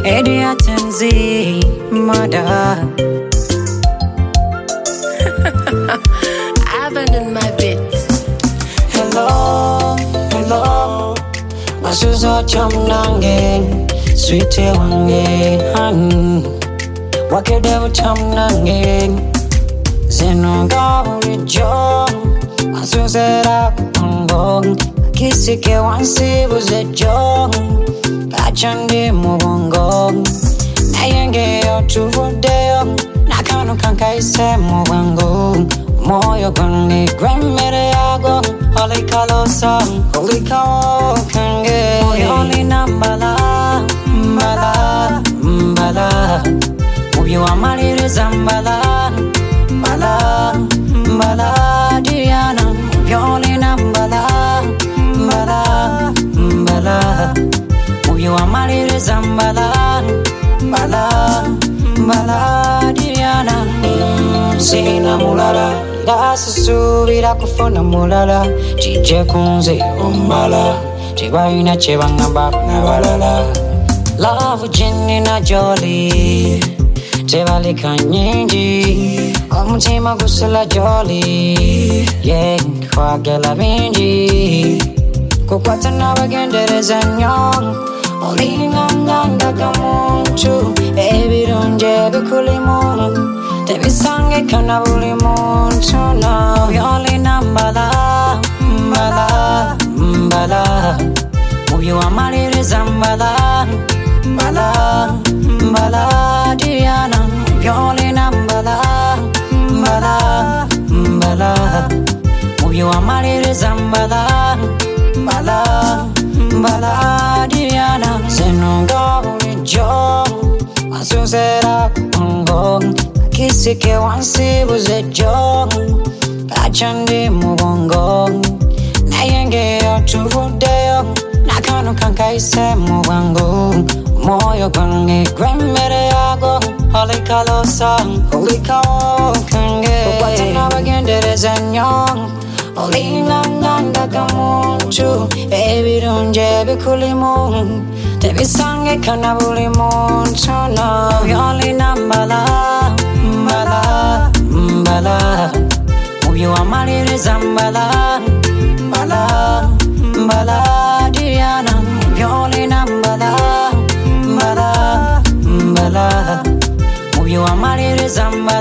Eddie Atenzi, mother. Abandon my bits. Hello, hello. Masuzo chamnange, sweetie wange, wakedevu chamnange, zenonga urijo, masuzera kumbong, kisike wansi buzejo, kachandi mubongong, nayenge yotuvudeyo, nakanu kankaise mubongong. Moyo kwangi grandmere yago Holy kalosa, holy kao kange Moyo ni nambala, mbala, mbala Mubi wa malire zambala, mbala, mbala Diana, moyo ni nambala, mbala, mbala Mubi wa malire zambala, mbala, mbala Diana Sina mulala Dasubira kufuna mulala Chije kunze umbala Chibaina chebangamba nabalala Love jini na jolly Tebalika nyingi Omutima gusula jolly Yeah, kwagela bingi Kukwata na bagendereza nyong Olinganga gamuntu Ebirunje bikulimu Tebisange kana buli muntu na Yoli nambala, mbala, mbala Mubi wa malire zambala, mbala, mbala Diana Yoli nambala, mbala, mbala Mubi wa malire zambala, mbala, mbala Diana Zenonga ulijo, asuzera kumbong Kisike wansi buzejo Kachandi mubongong Nayenge yotuvudeyo Nakanu kankaise mubongong Moyo kwangi grandmere yago Holy kalosa, holy kao kange Kukwata na bagendereza nyong Holy nganganga kamuntu Ebirunje bikulimu Tebisange kana buli muntu na Yoli nambala Mbala, mbala Mubi wa malire zambala Mbala, mbala Diana Yoli nambala Mbala, mbala Mubi wa malire zambala